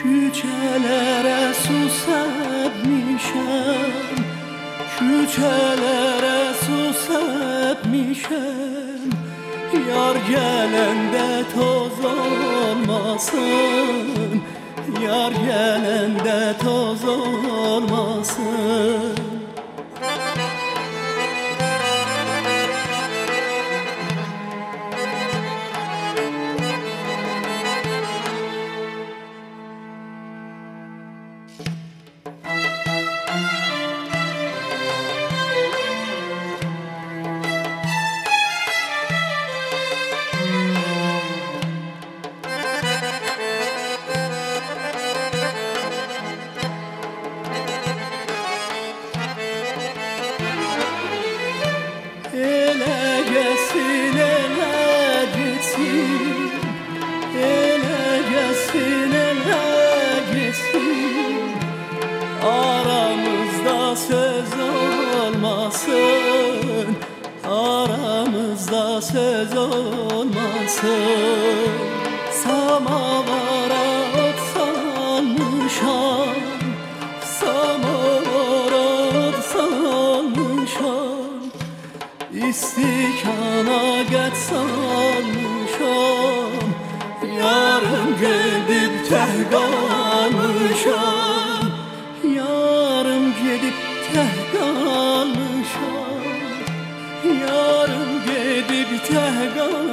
Küçelere su serpmişem, küçelere su serpmişem. Yar gelende toz olmasın, yar gelende toz olmasın. Ele gelsin, ele gitsin, ele gelsin, ele gitsin. Aramızda söz olmasın, aramızda söz olmasın. Samavara ot salmışam, samavara ot salmışam. İstikana geç salmışam, yarım gidip teh kalmışam, yarım gidip teh kalmışam, yarım gidip teh kalmışam.